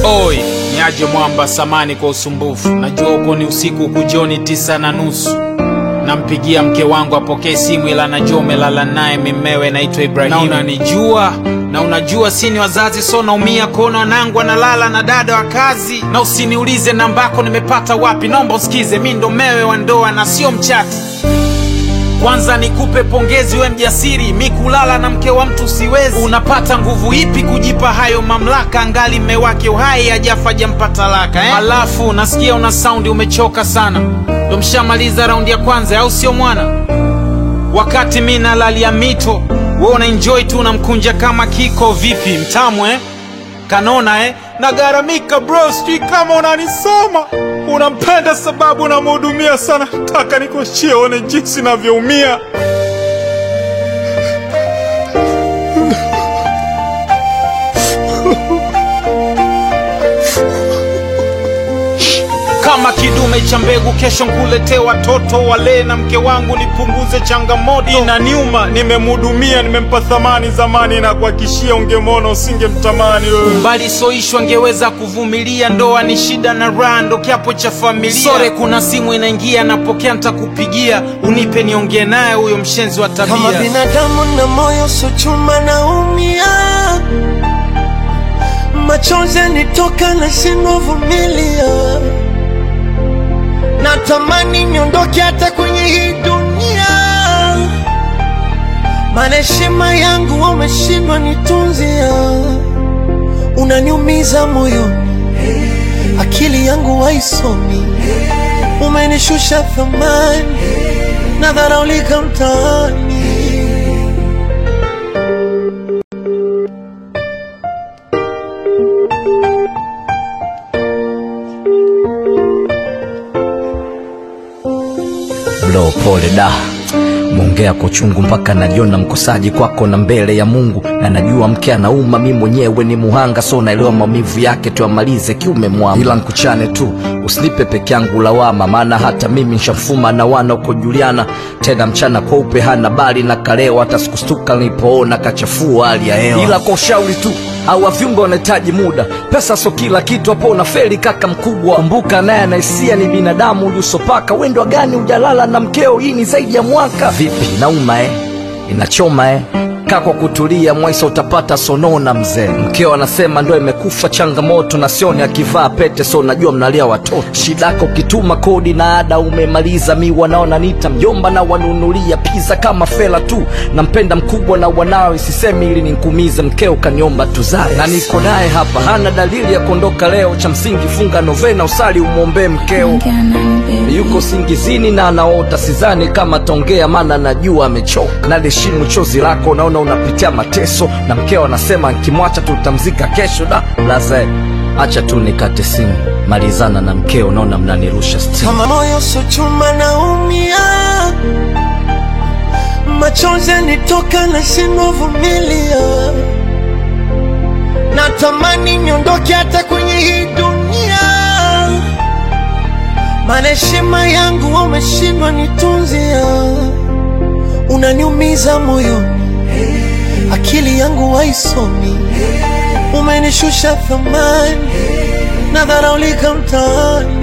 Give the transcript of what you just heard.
Oi, niaje mwamba samani kwa usumbufu. Najua uko ni usiku kujoni 9:30. Nampigia mke wangu apokee simu ila najua umelala naye mimewe naitwa Ibrahim. Na unanijua, na unajua sini wazazi so naumia kuona wanangu analala na dada wa kazi. Na usiniulize nambako nimepata wapi, naomba usikize mimi ndo mewe wa ndoa na sio mchati. Kwanza nikupe pongezi we mjasiri, mimi kulala na mke wa mtu siwezi. Unapata nguvu ipi kujipa hayo mamlaka, angali mme wake uhai hajafa jampata laka Alafu nasikia una sound umechoka sana. Ndo mshamaliza raundi ya kwanza au sio mwana? Wakati mimi nalalia mito, wewe una enjoy tu unamkunja kama kiko. Vipi mtamu kanona nagaramika bro, sijui kama unanisoma. Unampenda sababu unamhudumia sana. Taka nikuachie one jinsi navyoumia. Kama kidume cha mbegu kesho nkuletee watoto wale na mke wangu nipunguze changamoto. Inaniuma, nimemhudumia, nimempa thamani zamani na kuhakishia ungemona usingemtamani wewe. Mbali soishwa ngeweza kuvumilia, ndoa ni shida na rando kiapo cha familia. Sore kuna simu inaingia napokea nitakupigia, unipe niongee naye huyo mshenzi wa tabia. Kama binadamu na moyo so chuma naumia, machozi yanitoka na shindwa vumilia. Natamani niondoke hata kwenye hii dunia, maana heshima yangu umeshindwa nitunzia. Unaniumiza moyoni, akili yangu haisomi. Umenishusha thamani, nadharaulika mtaani. Bro, pole da, muongea kwa chungu mpaka najiona mkosaji kwako na mbele ya Mungu. Na najua mke anauma, mimi mwenyewe ni muhanga, so naelewa maumivu yake, tuamalize kiume mwamba. Ila nkuchane tu, usinipe peke yangu lawama, maana hata mimi nishafuma na wana uko Juliana. Tena mchana kwa upe hana bali na kaleo, hata sikustuka nilipoona kachafua hali ya hewa. Ila kwa ushauri tu, hawa viungo wanahitaji muda, pesa so kila kitu, hapo unafeli kaka mkubwa. Kumbuka naye anaisia ni binadamu, uliusopaka wendo gani ujalala na mkeo, hii ni zaidi ya mwaka. Vipi nauma inachoma Kwa kutulia mwaisa utapata sonona mzee. Mkeo anasema ndo imekufa changamoto, na sioni akivaa pete, so najua mnalia watoto. Shidako kituma kodi na ada umemaliza, mi wanaona nita mjomba na wanunulia pizza kama fela tu. Nampenda mkubwa na wanawe, sisemi ili ninkumize, mkeo kaniomba tuzae. Na niko naye hapa, hana dalili ya kuondoka leo. Cha msingi funga novena usali umuombe mkeo. Yuko singizini na anaota, sizani kama tongea maana najua amechoka. Na deshimu chozi lako, naona unapitia mateso, na mkeo anasema nikimwacha tutamzika kesho. Da laze, acha tu nikate simu, malizana na mkeo, naona mnanirusha stimu. Kama moyo so chuma naumia, machozi yanitoka na shindwa vumilia. Natamani niondoke hata kwenye hii dunia, maana heshima yangu umeshindwa nitunzia. Unaniumiza moyoni, akili yangu haisomi. Umenishusha thamani, nadharaulika mtaani.